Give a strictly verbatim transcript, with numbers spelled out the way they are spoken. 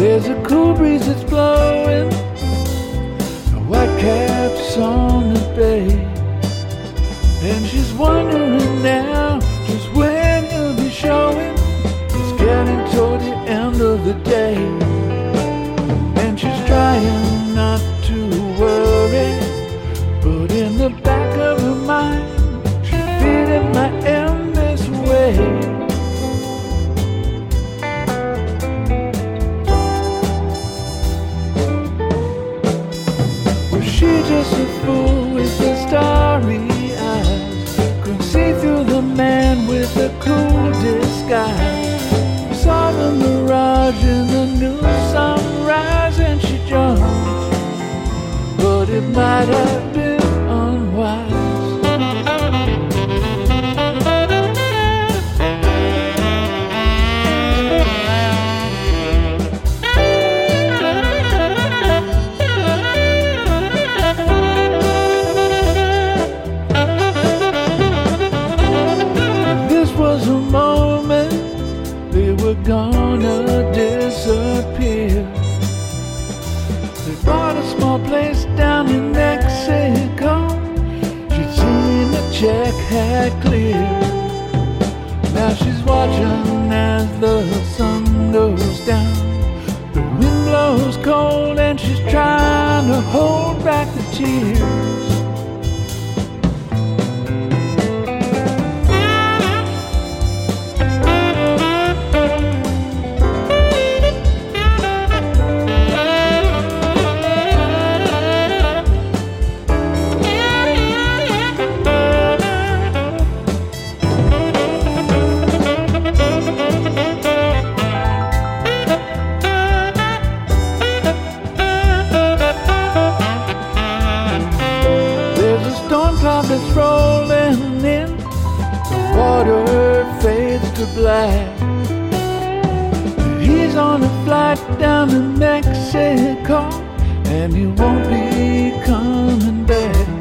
There's a cool breeze that's blowing, white caps on the bay, and she's wondering now just when you'll be showing. It's getting toward the end of the day, and she's trying not to worry, but in the back of her mind she's feeling might end this way. She's just a fool with the starry eyes, couldn't see through the man with the cool disguise. Saw the mirage in the new sunrise and she jumped, but it might have been unwise. Was a moment they were gonna disappear. They bought a small place down in Mexico. She'd seen the check had cleared. Now she's watching as the sun goes down. The wind blows cold and she's trying to hold back the tears. That's rolling in, the water fades to black. He's on a flight down to Mexico, and he won't be coming back.